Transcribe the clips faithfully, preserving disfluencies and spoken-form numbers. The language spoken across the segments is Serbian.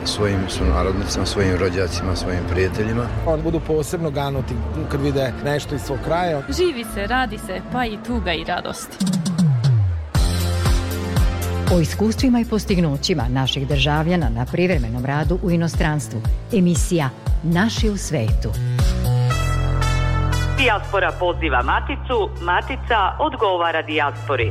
svojim sunarodnicima, svojim rođacima, svojim prijateljima. Oni budu posebno ganuti kad vide nešto iz svog kraja. Živi se, radi se, pa i tuga i radost. O iskustvima i postignućima naših državljana na privremenom radu u inostranstvu. Emisija Naši u svetu. Dijaspora poziva Maticu, Matica odgovara dijaspori.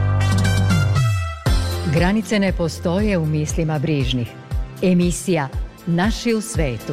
Granice ne postoje u mislima brižnih. Emisija Naši u svetu.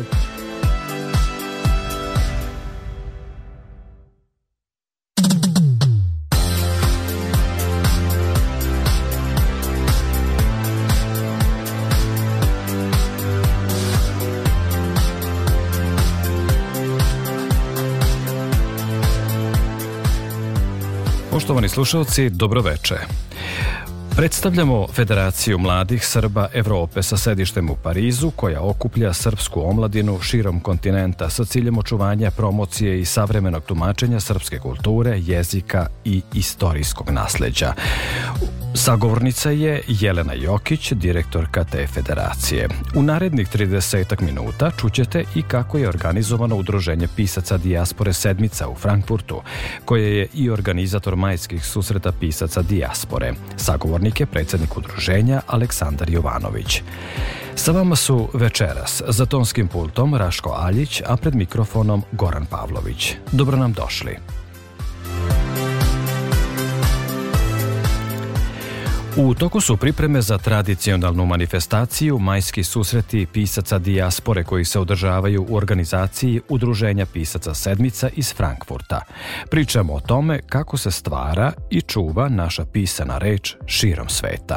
Poštovani slušalci, dobroveče. Predstavljamo Federaciju mladih Srba Evrope sa sedištem u Parizu, koja okuplja srpsku omladinu širom kontinenta sa ciljem očuvanja, promocije i savremenog tumačenja srpske kulture, jezika i istorijskog nasleđa. Sagovornica je Jelena Jokić, direktorka te federacije. U narednih tridesetak minuta čućete i kako je organizovano Udruženje pisaca dijaspore Sedmica u Frankfurtu, koje je i organizator majskih susreta pisaca dijaspore. Sagovornik je predsjednik udruženja Aleksandar Jovanović. Sa vama su večeras za tonskim pultom Raško Aljić, a pred mikrofonom Goran Pavlović. Dobro nam došli. U toku su pripreme za tradicionalnu manifestaciju Majski susreti pisaca dijaspore koji se održavaju u organizaciji Udruženja pisaca Sedmica iz Frankfurta. Pričamo o tome kako se stvara i čuva naša pisana reč širom sveta.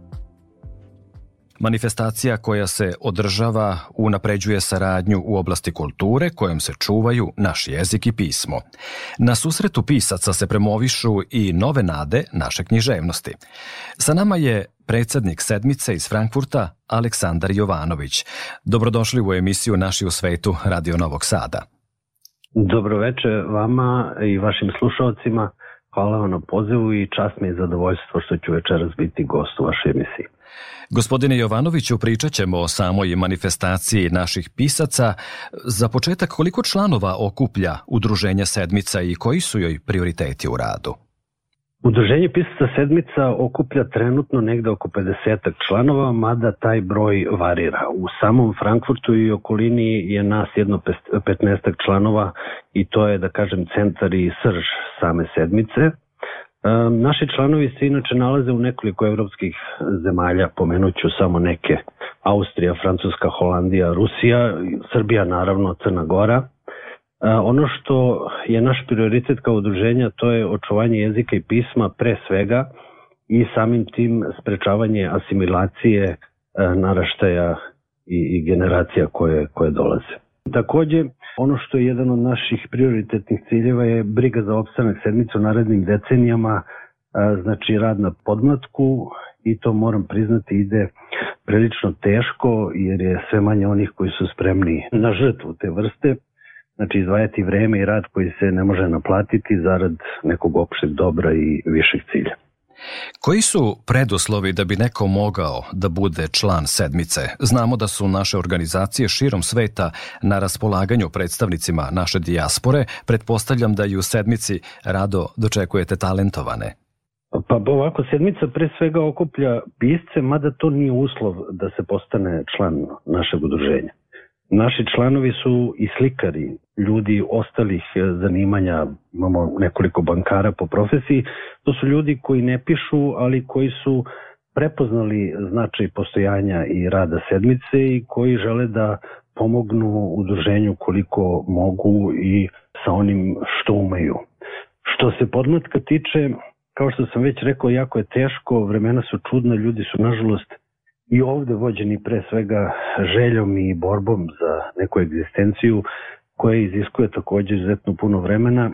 Manifestacija koja se održava unapređuje saradnju u oblasti kulture kojom se čuvaju naš jezik i pismo. Na susretu pisaca se promovišu i nove nade naše književnosti. Sa nama je predsjednik Sedmice iz Frankfurta Aleksandar Jovanović. Dobrodošli u emisiju Naši u svetu Radio Novog Sada. Dobroveče vama i vašim slušalcima. Hvala vam na pozivu i čast mi je zadovoljstvo što ću večeras biti gost u vašoj emisiji. Gospodine Jovanoviću, pričat ćemo o samoj manifestaciji naših pisaca. Za početak, koliko članova okuplja Udruženje Sedmica i koji su joj prioriteti u radu? Udruženje pisaca Sedmica okuplja trenutno negde oko pedesetak članova, mada taj broj varira. U samom Frankfurtu i okolini je nas jedno petnaestak članova i to je, da kažem, centar i srž same Sedmice. Naši članovi se inače nalaze u nekoliko evropskih zemalja, pomenut ću samo neke: Austrija, Francuska, Holandija, Rusija, Srbija, naravno, Crna Gora. Ono što je naš prioritet kao udruženja, to je očuvanje jezika i pisma pre svega i samim tim sprečavanje asimilacije naraštaja i, i generacija koje, koje dolaze. Takođe, ono što je jedan od naših prioritetnih ciljeva je briga za opstanak Sedmice u narednim decenijama, znači rad na podmlatku, i to moram priznati ide prilično teško jer je sve manje onih koji su spremni na žrtvu te vrste. Znači izdvajati vreme i rad koji se ne može naplatiti zarad nekog opšteg dobra i višeg cilja. Koji su preduslovi da bi neko mogao da bude član Sedmice? Znamo da su naše organizacije širom sveta na raspolaganju predstavnicima naše dijaspore. Pretpostavljam da i u Sedmici rado dočekujete talentovane. Pa ovako, Sedmica pre svega okuplja pisce, mada to nije uslov da se postane član našeg udruženja. Naši članovi su i slikari, ljudi ostalih zanimanja, imamo nekoliko bankara po profesiji. To su ljudi koji ne pišu, ali koji su prepoznali značaj postojanja i rada Sedmice i koji žele da pomognu udruženju koliko mogu i sa onim što umeju. Što se podmlatka tiče, kao što sam već rekao, jako je teško, vremena su čudna, ljudi su nažalost i ovde vođeni pre svega željom i borbom za neku egzistenciju koja iziskuje također izuzetno puno vremena.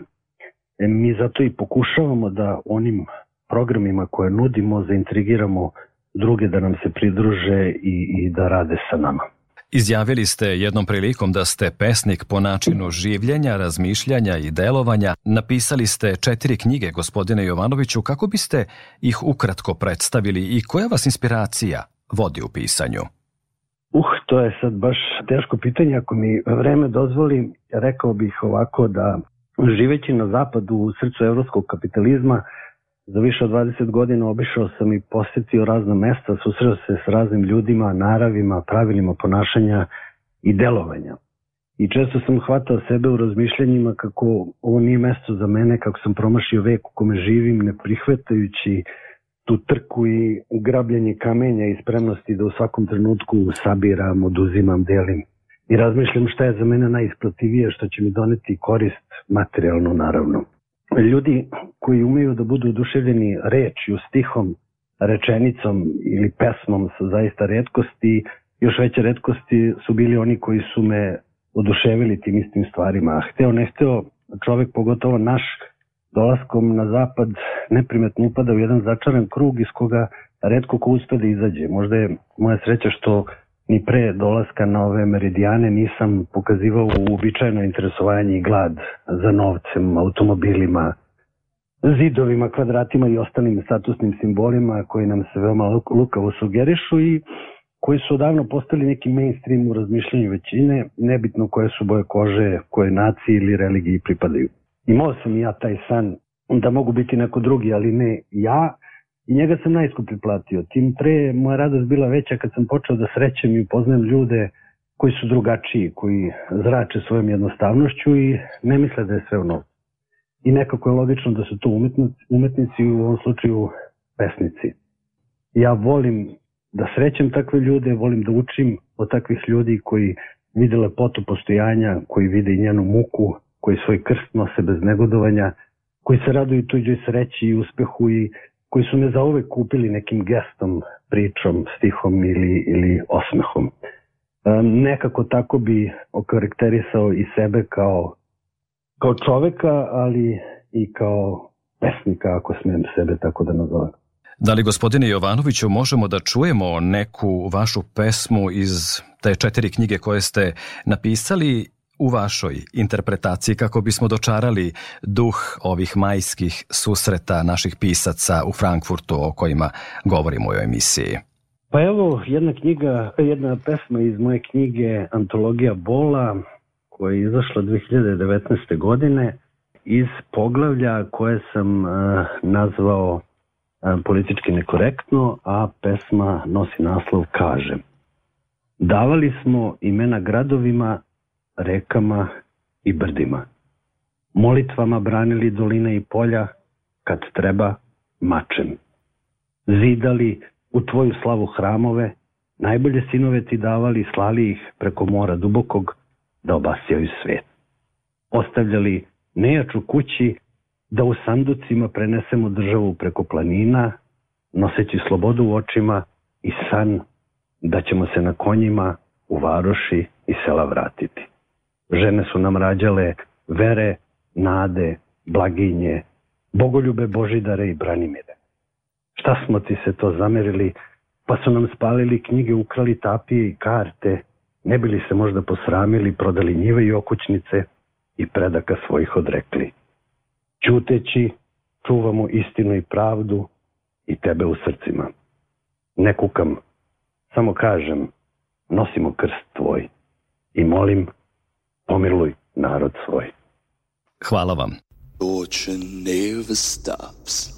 Mi zato i pokušavamo da onim programima koje nudimo zaintrigiramo druge da nam se pridruže i, i da rade sa nama. Izjavili ste jednom prilikom da ste pesnik po načinu življenja, razmišljanja i delovanja. Napisali ste četiri knjige, gospodine Jovanoviću. Kako biste ih ukratko predstavili i koja vas inspiracija vodi u pisanju? Uh, to je sad baš teško pitanje. Ako mi vreme dozvoli, rekao bih ovako da živeći na zapadu u srcu evropskog kapitalizma, za više od dvadeset godina obišao sam i posjetio razna mesta, susreo se s raznim ljudima, naravima, pravilima ponašanja i delovanja. I često sam hvatao sebe u razmišljanjima kako ovo nije mesto za mene, kako sam promašio vek u kome živim, ne prihvatajući tu trku i grabljanje kamenja i spremnosti da u svakom trenutku sabiram, oduzimam, delim. I razmišljam šta je za mene najisplativije, što će mi doneti korist, materijalno naravno. Ljudi koji umeju da budu oduševljeni rečju, stihom, rečenicom ili pesmom sa zaista retkosti, još veće retkosti su bili oni koji su me oduševili tim istim stvarima. Hteo, ne hteo, čovek, pogotovo naš, dolaskom na zapad neprimetno upada u jedan začaran krug iz koga retko ko uspe da izađe. Možda je moja sreća što ni pre dolaska na ove meridijane nisam pokazivao uobičajeno interesovanje i glad za novcem, automobilima, zidovima, kvadratima i ostalim statusnim simbolima koji nam se veoma lukavo sugerišu i koji su odavno postali neki mainstream u razmišljanju većine, nebitno koje su boje kože, koje naciji ili religiji pripadaju. Imao sam i ja taj san da mogu biti neko drugi, ali ne ja, i njega sam najskuplje platio. Tim pre moja radost bila veća kad sam počeo da srećem i upoznajem ljude koji su drugačiji, koji zrače svojom jednostavnošću i ne misle da je sve u novcu. I nekako je logično da su to umetnici, umetnici u ovom slučaju pesnici. Ja volim da srećem takve ljude, volim da učim od takvih ljudi koji vide lepotu postojanja, koji vide i njenu muku, koji svoj krst nose bez negodovanja, koji se raduju tuđoj sreći i uspehu i koji su me zauvek kupili nekim gestom, pričom, stihom ili, ili osmehom. E, nekako tako bi okarakterisao i sebe kao, kao čoveka, ali i kao pesnika, ako smijem sebe tako da nazovem. Da li, gospodine Jovanoviću, možemo da čujemo neku vašu pesmu iz te četiri knjige koje ste napisali u vašoj interpretaciji kako bismo dočarali duh ovih majskih susreta naših pisaca u Frankfurtu o kojima govorimo u emisiji? Pa evo, jedna knjiga, jedna pesma iz moje knjige Antologija bola, koja je izašla dve hiljade devetnaeste. godine, iz poglavlja koje sam uh, nazvao uh, politički nekorektno, a pesma nosi naslov Kaže. Davali smo imena gradovima, rekama i brdima. Molitvama branili doline i polja, kad treba mačem. Zidali u tvoju slavu hramove, najbolje sinove ti davali, slali ih preko mora dubokog da obasjaju svet. Ostavljali nejač u kući da u sanducima prenesemo državu preko planina, noseći slobodu u očima i san da ćemo se na konjima u varoši i sela vratiti. Žene su nam rađale vere, nade, blaginje, bogoljube, božidare i branimire. Šta smo ti se to zamerili, pa su nam spalili knjige, ukrali tapije i karte, ne bili se možda posramili, prodali njive i okućnice i predaka svojih odrekli. Ćuteći, čuvamo istinu i pravdu i tebe u srcima. Ne kukam, samo kažem, nosimo krst tvoj i molim, pomiluj narod svoj. Hvala vam. Torture never stops.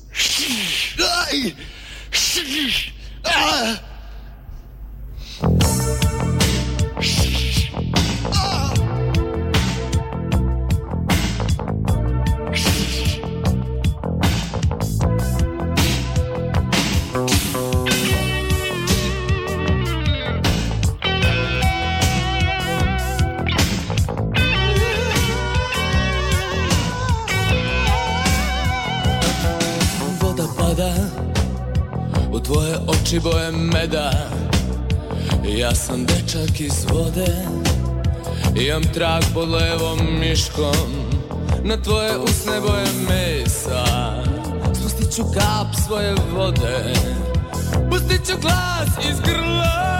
U tvoje oči boje meda, ja sam dečak iz vode, imam trag pod levom miškom, na tvoje usne boje mesa, spustit ću kap svoje vode, pustit ću glas iz grla.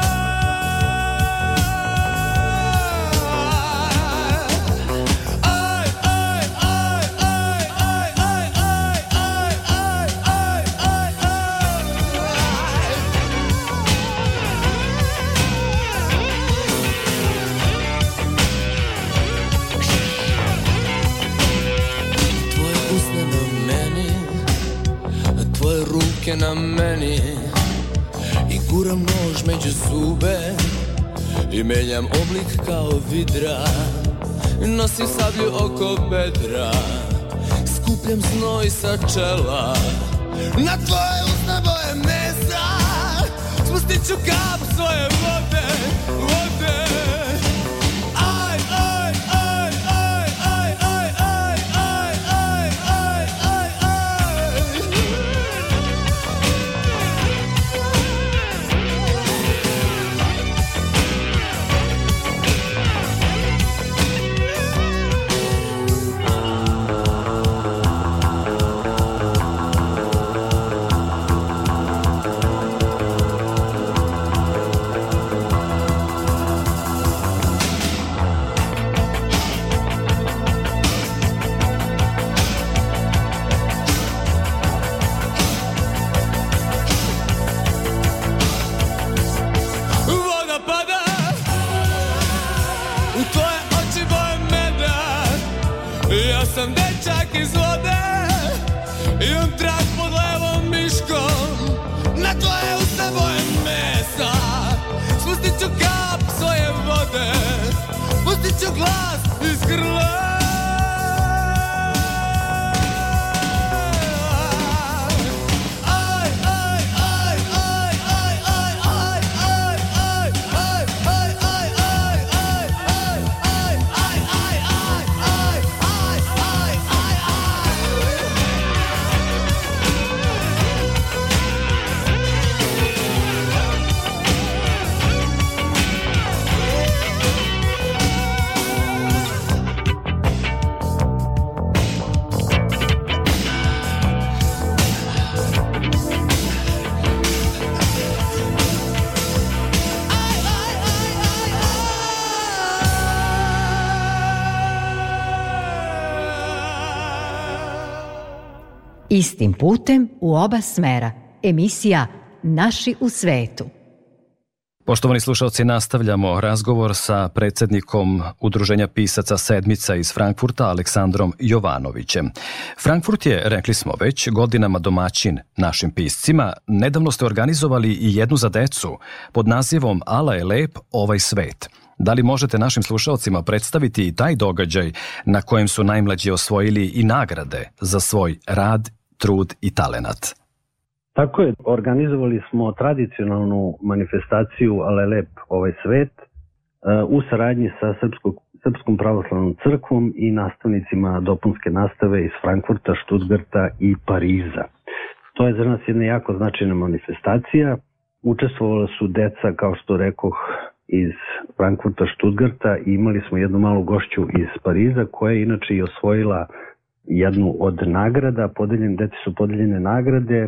ruke na meni i guram nož među zube i menjam oblik kao vidra, nosim sablju oko bedra, skupljam znoj sa čela, na tvoje usne boje mesa spustit ću kap svoje vode, vode. Aj, aj, aj, aj, aj, aj, aj, aj, aj, aj, aj, aj. Sam dečak iz vode, imam trak pod levom miškom, na tvoje usne boje mesa spustit ću kap svoje vode, pustit ću glas iz grla. Istim putem u oba smera. Emisija Naši u svetu. Poštovani slušalci, nastavljamo razgovor sa predsjednikom Udruženja pisaca Sedmica iz Frankfurta, Aleksandrom Jovanovićem. Frankfurt je, rekli smo već, godinama domaćin našim piscima. Nedavno ste organizovali i jednu za decu pod nazivom Ala je lep ovaj svet. Da li možete našim slušalcima predstaviti i taj događaj na kojem su najmlađi osvojili i nagrade za svoj rad, trud i talenat? Tako je, organizovali smo tradicionalnu manifestaciju Ale lep ovaj svet u saradnji sa Srpsko, Srpskom pravoslavnom crkvom i nastavnicima dopunske nastave iz Frankfurta, Štutgarta i Pariza. To je za nas jedna jako značajna manifestacija. Učestvovala su deca, kao što rekoh, iz Frankfurta, Štutgarta i imali smo jednu malu gošću iz Pariza koja je inače i osvojila jednu od nagrada. Podeljen, deci su podeljene nagrade.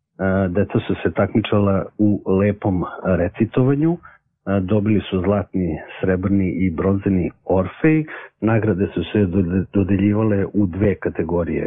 Deca su se takmičala u lepom recitovanju, dobili su zlatni, srebrni i bronzeni orfej. Nagrade su se dodeljivale u dve kategorije,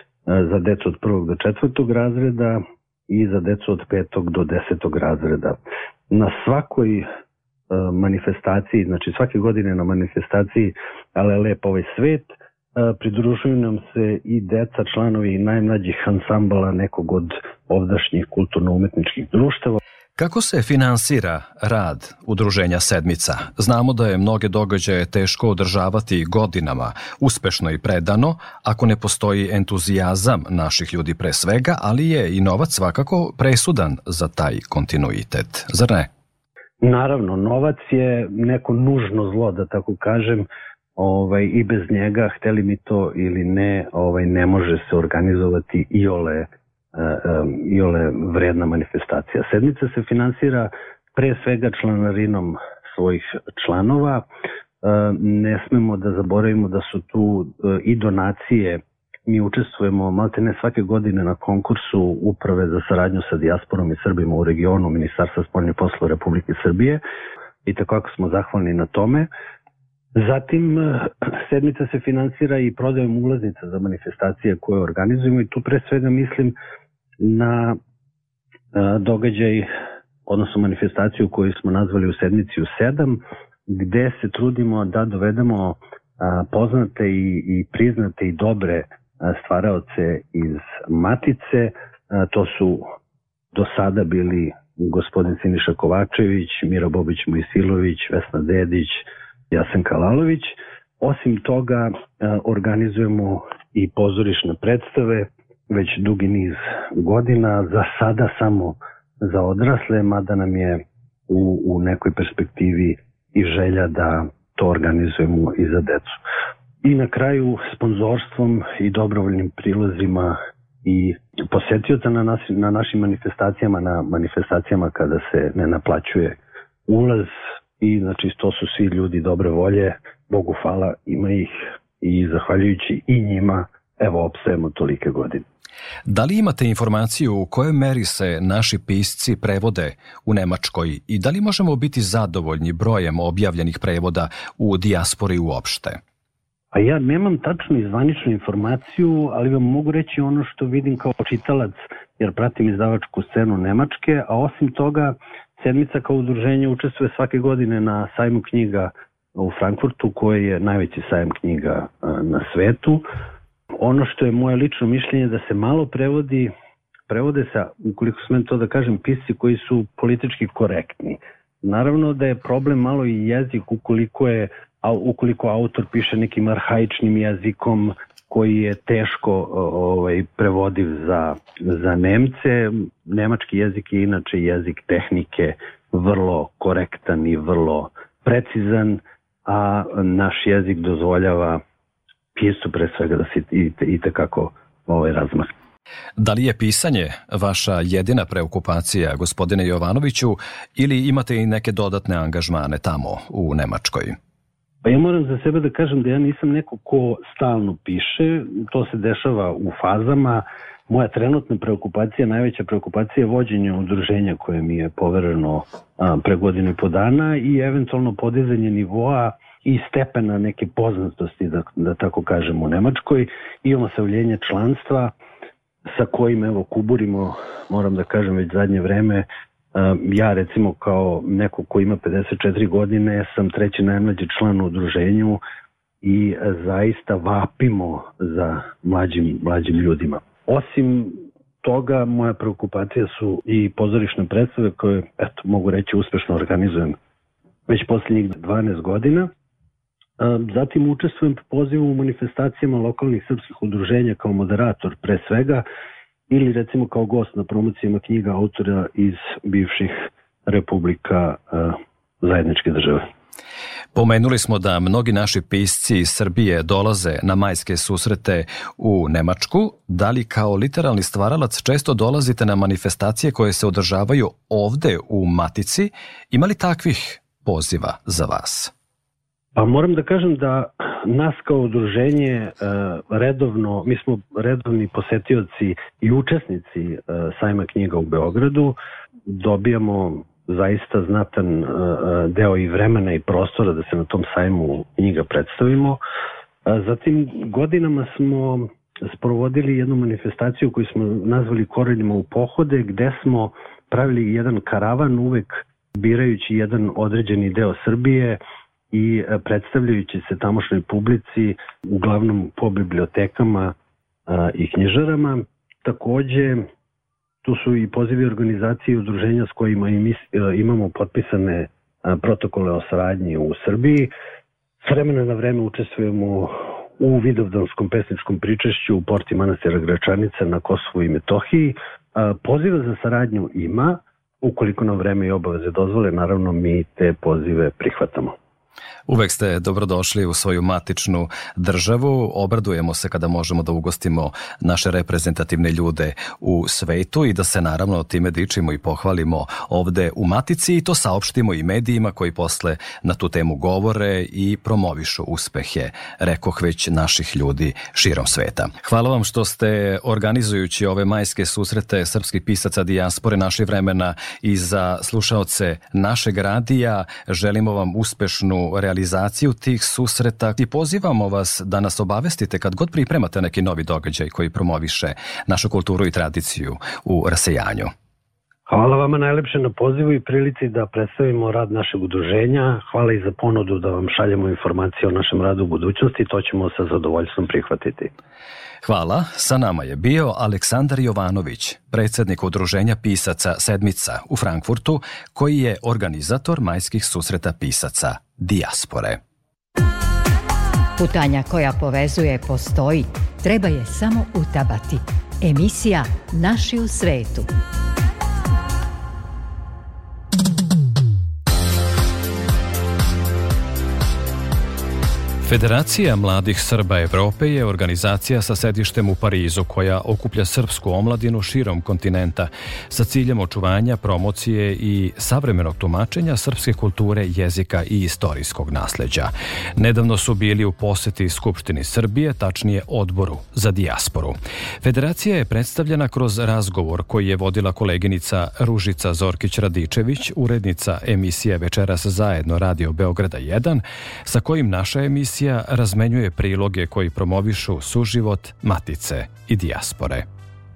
za decu od prvog do četvrtog razreda i za decu od petog do desetog razreda. Na svakoj manifestaciji, znači svake godine na manifestaciji Ale lep ovaj svet, pridružuju nam se i deca, članovi najmlađih ansambala nekog od ovdašnjih kulturno-umetničkih društava. Kako se finansira rad Udruženja Sedmica? Znamo da je mnoge događaje teško održavati godinama, uspešno i predano, ako ne postoji entuzijazam naših ljudi pre svega, ali je i novac svakako presudan za taj kontinuitet, zar ne? Naravno, novac je neko nužno zlo, da tako kažem, ovaj, i bez njega, hteli mi to ili ne, ovaj, ne može se organizovati iole, um, iole vredna manifestacija. Sedmica se finansira pre svega članarinom svojih članova. Um, ne smemo da zaboravimo da su tu um, i donacije. Mi učestvujemo maltene svake godine na konkursu Uprave za saradnju sa dijasporom i Srbima u regionu Ministarstva spoljnih poslova Republike Srbije i tako smo zahvalni na tome. Zatim, Sedmica se finansira i prodajom ulaznica za manifestacije koje organizujemo i tu pre svega mislim na događaj, odnosno manifestaciju koju smo nazvali u Sedmici u sedam, gde se trudimo da dovedemo poznate i, i priznate i dobre stvaraoce iz Matice To su do sada bili gospodin Siniša Kovačević, Mira Bobić Mojsilović, Vesna Dedić, Jasen Kalalović. Osim toga organizujemo i pozorišne predstave već dugi niz godina, za sada samo za odrasle, mada nam je u, u nekoj perspektivi i želja da to organizujemo i za decu. I na kraju sponzorstvom i dobrovoljnim prilozima i posetioca na, nas, na našim manifestacijama, na manifestacijama kada se ne naplaćuje ulaz i znači to su svi ljudi dobre volje, Bogu hvala, ima ih i zahvaljujući i njima, evo, opstajemo tolike godine. Da li imate informaciju u kojoj meri se naši pisci prevode u Nemačkoj i da li možemo biti zadovoljni brojem objavljenih prevoda u dijaspori uopšte? A ja nemam tačnu i zvaničnu informaciju, ali vam mogu reći ono što vidim kao čitalac, jer pratim izdavačku scenu Nemačke, a osim toga Sedmica kao udruženje učestvuje svake godine na sajmu knjiga u Frankfurtu, koji je najveći sajam knjiga na svetu. Ono što je moje lično mišljenje da se malo prevodi, prevode se, ukoliko smem to da kažem, pisci koji su politički korektni. Naravno da je problem malo i jezik ukoliko je ukoliko autor piše nekim arhaičnim jezikom koji je teško ovaj, prevodiv za, za Nemce. Nemački jezik je inače jezik tehnike, vrlo korektan i vrlo precizan, a naš jezik dozvoljava piscu pre svega da se i, i tekako ovaj, razmah. Da li je pisanje vaša jedina preokupacija, gospodine Jovanoviću, ili imate i neke dodatne angažmane tamo u Nemačkoj? Pa ja moram za sebe da kažem da ja nisam neko ko stalno piše, to se dešava u fazama. Moja trenutna preokupacija, najveća preokupacija je vođenje udruženja koje mi je povereno a, pre godinu i po dana i eventualno podizanje nivoa i stepena neke poznatosti, da, da tako kažem, u Nemačkoj. Imamo savljenje članstva sa kojim evo kuburimo, moram da kažem, već zadnje vreme. Ja recimo kao neko ko ima pedeset četiri godine sam treći najmlađi član u udruženju i zaista vapimo za mlađim, mlađim ljudima. Osim toga, moja preokupacija su i pozorišne predstave koje, eto, mogu reći, uspešno organizujem već posljednjih dvanaest godina. Zatim učestvujem po pozivu u manifestacijama lokalnih srpskih udruženja kao moderator pre svega, ili recimo kao gost na promocijama knjiga autora iz bivših republika uh, zajedničke države. Pomenuli smo da mnogi naši pisci iz Srbije dolaze na majske susrete u Nemačku. Da li kao literalni stvaralac često dolazite na manifestacije koje se održavaju ovde u Matici? Ima li takvih poziva za vas? Pa moram da kažem da nas kao udruženje redovno, mi smo redovni posetioci i učesnici sajma knjiga u Beogradu, dobijamo zaista znatan deo i vremena i prostora da se na tom sajmu knjiga predstavimo. Zatim godinama smo sprovodili jednu manifestaciju koju smo nazvali Korenima u pohode, gde smo pravili jedan karavan uvek birajući jedan određeni deo Srbije i predstavljajući se tamošnjoj publici, uglavnom po bibliotekama a, i knjižarama. Takođe, tu su i pozivi organizacije i udruženja s kojima i mi, a, imamo potpisane a, protokole o saradnji u Srbiji. S vremena na vreme učestvujemo u Vidovdanskom pesničkom pričešću u porti manastira Gračanica na Kosovu i Metohiji. A, poziva za saradnju ima, ukoliko nam vreme i obaveze dozvole, naravno mi te pozive prihvatamo. Uvek ste dobrodošli u svoju matičnu državu. Obradujemo se kada možemo da ugostimo naše reprezentativne ljude u svetu i da se naravno time dičimo i pohvalimo ovde u Matici i to saopštimo i medijima koji posle na tu temu govore i promovišu uspehe, rekoh već, naših ljudi širom sveta. Hvala vam što ste, organizujući ove majske susrete srpskih pisaca dijaspore naših vremena i za slušaoce našeg radija, želimo vam uspešnu realizaciju tih susreta i pozivamo vas da nas obavestite kad god pripremate neki novi događaj koji promoviše našu kulturu i tradiciju u rasejanju. Hvala vama najlepše na pozivu i prilici da predstavimo rad našeg udruženja. Hvala i za ponudu da vam šaljemo informacije o našem radu u budućnosti. To ćemo sa zadovoljstvom prihvatiti. Hvala. Sa nama je bio Aleksandar Jovanović, predsjednik Udruženja pisaca Sedmica u Frankfurtu, koji je organizator majskih susreta pisaca Dijaspore. Putanja koja povezuje postoji, treba je samo utabati. Emisija Naši u svetu. Federacija mladih Srba Evrope je organizacija sa sedištem u Parizu koja okuplja srpsku omladinu širom kontinenta sa ciljem očuvanja, promocije i savremenog tumačenja srpske kulture, jezika i istorijskog nasleđa. Nedavno su bili u poseti Skupštini Srbije, tačnije Odboru za dijasporu. Federacija je predstavljena kroz razgovor koji je vodila koleginica Ružica Zorkić-Radičević, urednica emisije Večeras zajedno Radio Beograda jedan, sa kojim naša emisija razmenjuje priloge koji promovišu suživot, matice i dijaspore.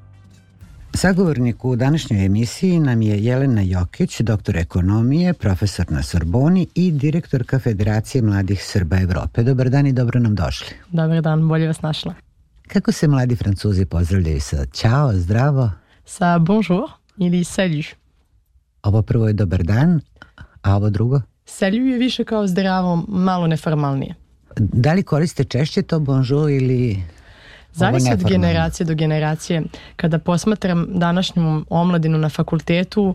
Sagovornik u današnjoj emisiji nam je Jelena Jokić, doktor ekonomije, profesor na Sorboni i direktorka Federacije mladih Srba Evrope. Dobar dan i dobro nam došli. Dobar dan, bolje vas našla. Kako se mladi Francuzi pozdravljaju sa ćao, zdravo? Sa bonjour ili salut. Ovo prvo je dobar dan, a ovo drugo? Salut je više kao zdravo, malo neformalnije. Da li koriste češće to bonjour ili... Zavisi od generacije do generacije. Kada posmatram današnju omladinu na fakultetu,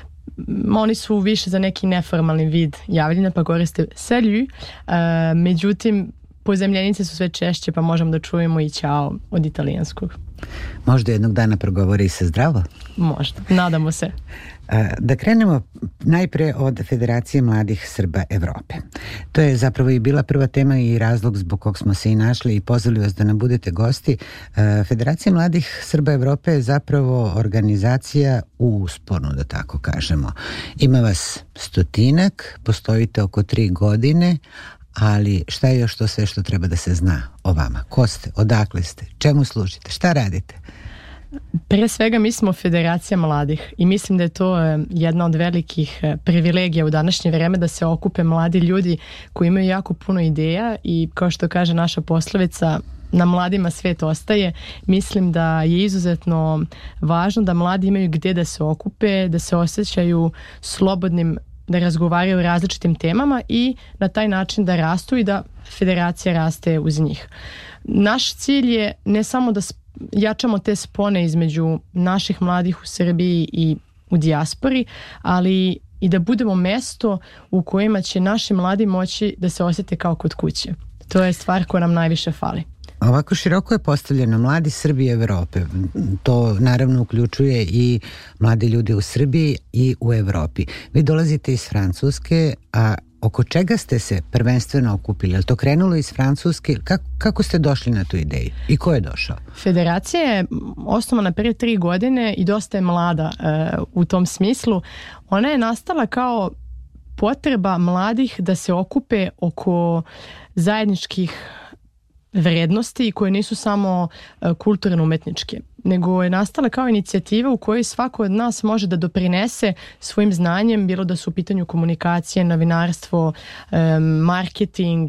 oni su više za neki neformalni vid javljanja, pa koriste salut. Uh, međutim, pozemljenice su sve češće, pa možemo da čujemo i ćao od italijanskog. Možda jednog dana progovori se zdravo? Možda, nadamo se. Da krenemo najpre od Federacije mladih Srba Evrope. To je zapravo i bila prva tema i razlog zbog kog smo se i našli i pozvali vas da nam budete gosti. Federacija mladih Srba Evrope je zapravo organizacija u usponu, da tako kažemo. Ima vas stotinak, postojite oko tri godine, ali šta je još to sve što treba da se zna o vama? Ko ste? Odakle ste? Čemu služite? Šta radite? Pre svega mi smo Federacija mladih i mislim da je to jedna od velikih privilegija u današnje vreme da se okupe mladi ljudi koji imaju jako puno ideja i kao što kaže naša poslovica, na mladima svet ostaje. Mislim da je izuzetno važno da mladi imaju gdje da se okupe, da se osjećaju slobodnim, da razgovaraju o različitim temama i na taj način da rastu i da Federacija raste uz njih. Naš cilj je ne samo da jačamo te spone između naših mladih u Srbiji i u dijaspori, ali i da budemo mesto u kojima će naši mladi moći da se osjete kao kod kuće. To je stvar koja nam najviše fali. Ovako široko je postavljeno mladi Srbi Evrope. To naravno uključuje i mladi ljudi u Srbiji i u Evropi. Vi dolazite iz Francuske, a oko čega ste se prvenstveno okupili? Je li to krenulo iz Francuske? Kako, kako ste došli na tu ideju? I ko je došao? Federacija je osnovana prije tri godine i dosta je mlada e, u tom smislu. Ona je nastala kao potreba mladih da se okupe oko zajedničkih vrednosti koje nisu samo kulturno-umetničke, nego je nastala kao inicijativa u kojoj svako od nas može da doprinese svojim znanjem, bilo da su u pitanju komunikacije, novinarstvo, marketing,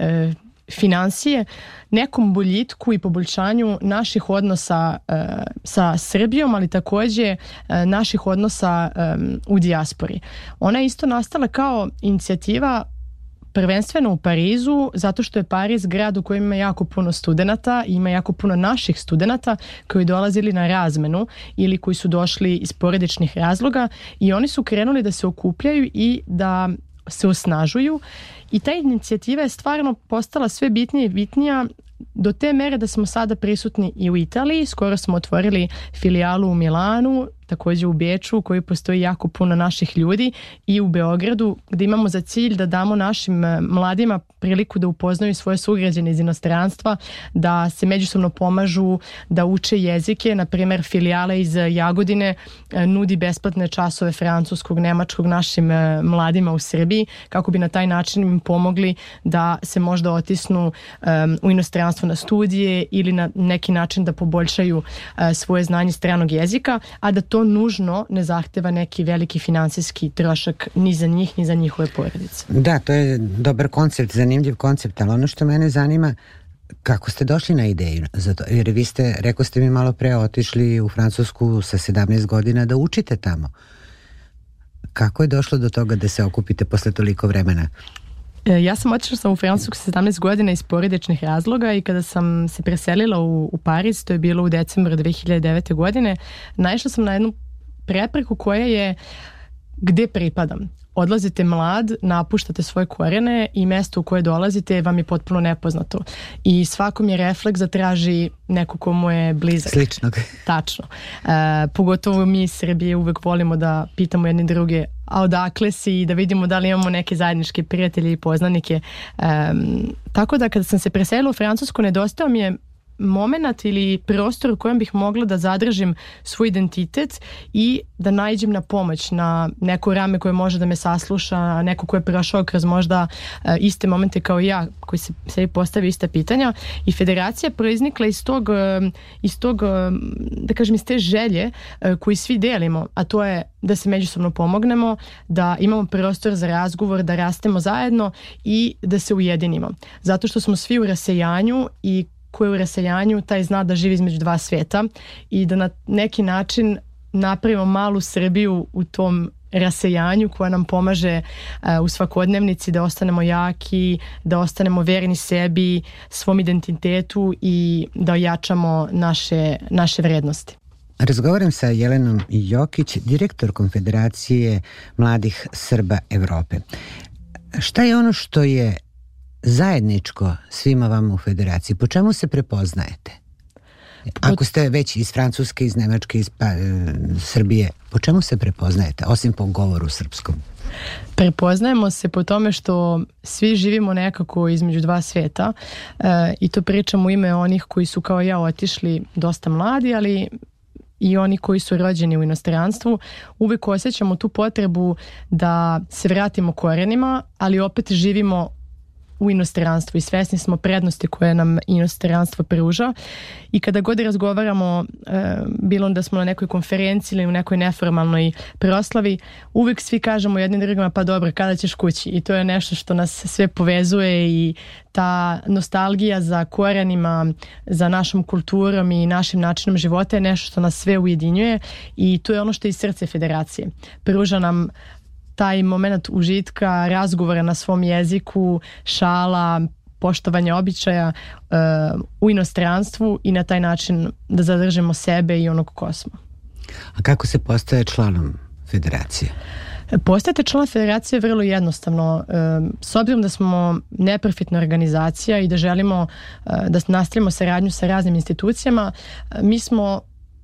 financije, nekom boljitku i poboljšanju naših odnosa sa Srbijom, ali također naših odnosa u dijaspori. Ona je isto nastala kao inicijativa prvenstveno u Parizu, zato što je Pariz grad u kojem ima jako puno studenata i ima jako puno naših studenata koji dolazili na razmenu ili koji su došli iz porodičnih razloga i oni su krenuli da se okupljaju i da se osnažuju i ta inicijativa je stvarno postala sve bitnija i bitnija do te mere da smo sada prisutni i u Italiji, skoro smo otvorili filijalu u Milanu, također u Beču u kojoj postoji jako puno naših ljudi i u Beogradu gdje imamo za cilj da damo našim mladima priliku da upoznaju svoje sugrađane iz inostranstva, da se međusobno pomažu, da uče jezike. Na primjer, filijala iz Jagodine nudi besplatne časove francuskog, nemačkog našim mladima u Srbiji kako bi na taj način im pomogli da se možda otisnu um, u inostranstvo na studije ili na neki način da poboljšaju uh, svoje znanje stranog jezika, a da to to nužno ne zahteva neki veliki finansijski trošak ni za njih, ni za njihove porodice. Da, to je dobar koncept, zanimljiv koncept, ali ono što mene zanima, kako ste došli na ideju za to? Jer vi ste, rekao ste mi malo pre, otišli u Francusku sa sedamnaest godina da učite tamo. Kako je došlo do toga da se okupite posle toliko vremena? Ja sam otišla sam u Francusku sa sedamnaest godina iz porodičnih razloga i kada sam se preselila u, u Pariz, to je bilo u decembru dve hiljade devete. godine, naišla sam na jednu prepreku koja je gde pripadam. Odlazite mlad, napuštate svoje korene i mesto u koje dolazite vam je potpuno nepoznato. I svakom je refleks da traži neko ko mu je blizak. Sličnog. Tačno. E, pogotovo mi iz Srbije uvek volimo da pitamo jedni druge, a odakle si, i da vidimo da li imamo neke zajedničke prijatelje i poznanike. E, tako da kada sam se preselila u Francusku, nedostao mi je moment ili prostor u kojem bih mogla da zadržim svoj identitet i da naiđem na pomoć, na neko rame koje može da me sasluša, neko ko je prošao kroz možda uh, iste momente kao i ja, koji se sebi postavi ista pitanja. I federacija proiznikla iz tog, uh, iz tog uh, da kažem, iz te želje uh, koji svi delimo, a to je da se međusobno pomognemo, da imamo prostor za razgovor, da rastemo zajedno i da se ujedinimo. Zato što smo svi u rasejanju i ko je u raseljanju, taj zna da živi između dva svijeta i da na neki način napravimo malu Srbiju u tom rasejanju koja nam pomaže uh, u svakodnevnici da ostanemo jaki, da ostanemo verni sebi, svom identitetu i da ojačamo naše, naše vrednosti. Razgovaram sa Jelenom Jokić, direktorkom Federacije mladih Srba Evrope. Šta je ono što je zajedničko svima vama u federaciji? Po čemu se prepoznajete? Ako ste već iz Francuske, iz Nemačke, iz pa, e, Srbije, po čemu se prepoznajete, osim po govoru srpskom? Prepoznajemo se po tome što svi živimo nekako između dva svijeta e, i to pričam u ime onih koji su kao ja otišli dosta mladi, ali i oni koji su rođeni u inostranstvu. Uvijek osjećamo tu potrebu da se vratimo korenima, ali opet živimo u inostranstvu i svesni smo prednosti koje nam inostranstvo pruža. I kada god razgovaramo, e, bilo da smo na nekoj konferenciji ili u nekoj neformalnoj proslavi, uvijek svi kažemo jednim drugima, pa dobro, kada ćeš kući? I to je nešto što nas sve povezuje i ta nostalgija za korenima, za našom kulturom i našim načinom života je nešto što nas sve ujedinjuje i to je ono što je iz srce federacije. Pruža nam taj moment užitka, razgovora na svom jeziku, šala, poštovanja običaja uh, u inostranstvu i na taj način da zadržimo sebe i onog ko smo. A kako se postaje članom federacije? Postajete član federacije vrlo jednostavno. S obzirom da smo neprofitna organizacija i da želimo da nastavimo saradnju sa raznim institucijama, mi smo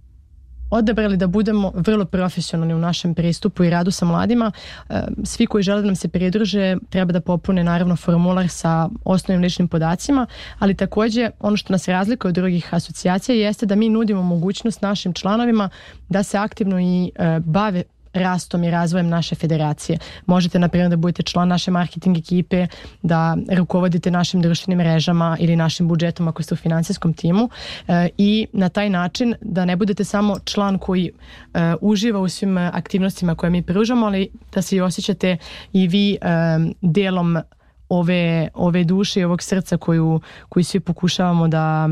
odabrali da budemo vrlo profesionalni u našem pristupu i radu sa mladima. Svi koji žele da nam se pridruže treba da popune naravno formular sa osnovnim ličnim podacima, ali također ono što nas razlikuje od drugih asocijacija jeste da mi nudimo mogućnost našim članovima da se aktivno i bave rastom i razvojem naše federacije. Možete, na primjer, da budete član naše marketing ekipe, da rukovodite našim društvenim mrežama ili našim budžetom ako ste u financijskom timu e, i na taj način da ne budete samo član koji e, uživa u svim aktivnostima koje mi pružamo, ali da se i osjećate i vi e, delom ove, ove duše i ovog srca koju, koju svi pokušavamo da,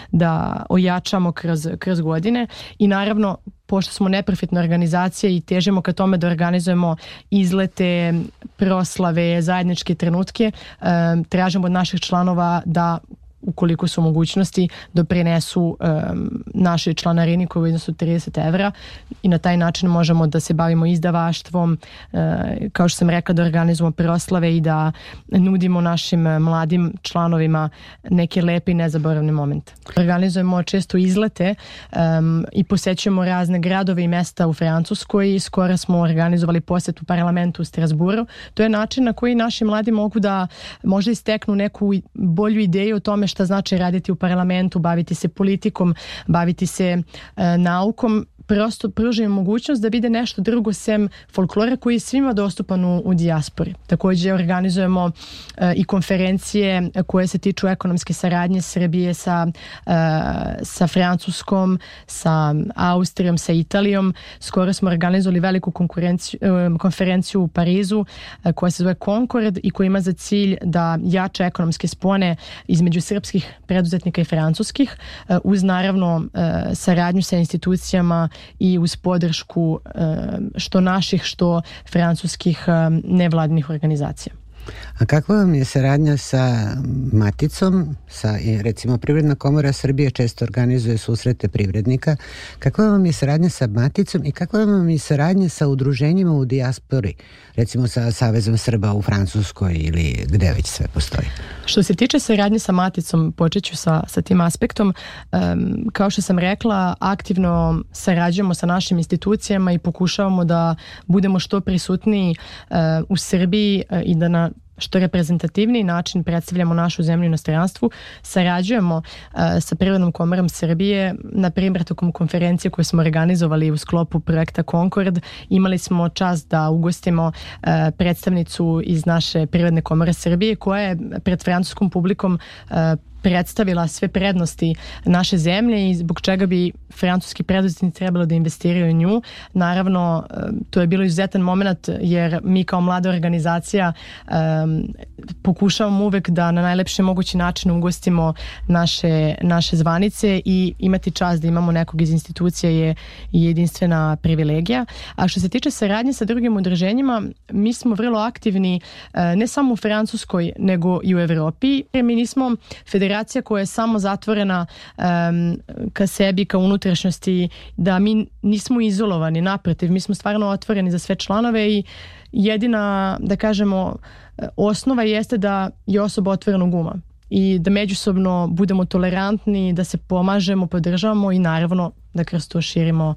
da ojačamo kroz, kroz godine. I naravno, pošto smo neprofitna organizacija i težimo ka tome da organizujemo izlete, proslave, zajedničke trenutke, tražimo od naših članova da ukoliko su mogućnosti, doprinesu um, našoj članarini koju iznosu trideset evra i na taj način možemo da se bavimo izdavaštvom, uh, kao što sam rekla, da organizujemo proslave i da nudimo našim mladim članovima neke lepe i nezaboravne momente. Organizujemo često izlete um, i posećujemo razne gradove i mesta u Francuskoj i skoro smo organizovali posjet u parlamentu u Strasburu. To je način na koji naši mladi mogu da možda isteknu neku bolju ideju o tome šta znači raditi u parlamentu, baviti se politikom, baviti se e, naukom, prosto pružaju mogućnost da vide nešto drugo sem folklora koji je svima dostupan u, u dijaspori. Također organizujemo uh, i konferencije koje se tiču ekonomske saradnje Srbije sa, uh, sa Francuskom, sa Austrijom, sa Italijom. Skoro smo organizovali veliku uh, konferenciju u Parizu uh, koja se zove Concord i koja ima za cilj da jača ekonomske spone između srpskih preduzetnika i francuskih, uh, uz naravno uh, saradnju sa institucijama i uz podršku što naših, što francuskih nevladinih organizacija. A kakva vam je saradnja sa Maticom, sa, recimo Privredna komora Srbije često organizuje susrete privrednika, kakva vam je saradnja sa Maticom i kakva vam je saradnja sa udruženjima u dijaspori, recimo sa Savezom Srba u Francuskoj ili gde već sve postoji? Što se tiče saradnje sa Maticom, počet ću sa, sa tim aspektom. Um, kao što sam rekla, aktivno sarađujemo sa našim institucijama i pokušavamo da budemo što prisutniji uh, u Srbiji uh, i da na što reprezentativniji način predstavljamo našu zemlju u inostranstvu. Sarađujemo uh, sa Privrednom komorom Srbije, na primjer tokom konferencije koje smo organizovali u sklopu projekta Concord. Imali smo čast da ugostimo uh, predstavnicu iz naše Privredne komore Srbije koja je pred francuskom publikom uh, predstavila sve prednosti naše zemlje i zbog čega bi francuski preduzetnici trebalo da investiraju u nju. Naravno, to je bilo izuzetan moment jer mi kao mlada organizacija um, pokušavamo uvek da na najlepši mogući način ugostimo naše, naše zvanice i imati čast da imamo nekog iz institucija je jedinstvena privilegija. A što se tiče saradnje sa drugim udruženjima, mi smo vrlo aktivni ne samo u Francuskoj nego i u Evropi. Mi nismo federacija koja je samo zatvorena um, ka sebi, ka unutrašnjosti, da mi nismo izolovani, naprotiv, mi smo stvarno otvoreni za sve članove i jedina, da kažemo, osnova jeste da je osoba otvorenog uma i da međusobno budemo tolerantni, da se pomažemo, podržavamo i naravno da kroz to širimo,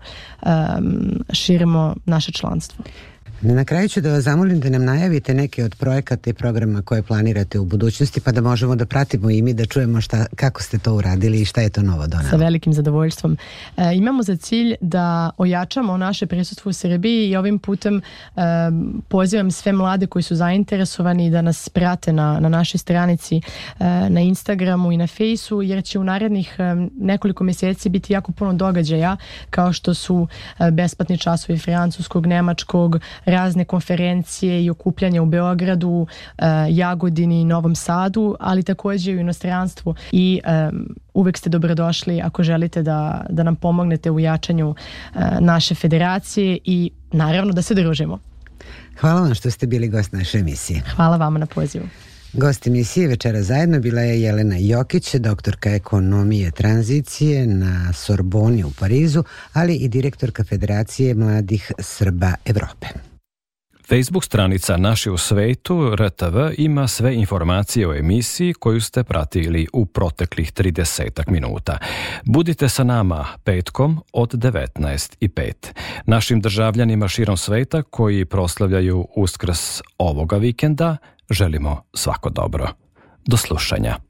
um, širimo naše članstvo. Na kraju ću da vas zamolim da nam najavite neke od projekata i programa koje planirate u budućnosti, pa da možemo da pratimo i mi da čujemo šta, kako ste to uradili i šta je to novo donalo. Sa velikim zadovoljstvom. E, imamo za cilj da ojačamo naše prisustvo u Srbiji i ovim putem e, pozivam sve mlade koji su zainteresovani da nas prate na, na našoj stranici, e, na Instagramu i na Fejsu, jer će u narednih e, nekoliko mjeseci biti jako puno događaja, kao što su e, besplatni časovi francuskog, nemačkog, razne konferencije i okupljanja u Beogradu, Jagodini i Novom Sadu, ali također i u inostranstvu. I um, uvek ste dobrodošli ako želite da, da nam pomognete u jačanju uh, naše federacije i naravno da se družimo. Hvala vam što ste bili gost naše emisije. Hvala vama na pozivu. Gost emisije večera zajedno bila je Jelena Jokić, doktorka ekonomije tranzicije na Sorboni u Parizu, ali i direktorka Federacije mladih Srba Evrope. Facebook stranica Naši u svetu R T V ima sve informacije o emisiji koju ste pratili u proteklih tridesetak minuta. Budite sa nama petkom od devetnaest i pet. Našim državljanima širom sveta koji proslavljaju Uskrs ovoga vikenda želimo svako dobro. Do slušanja.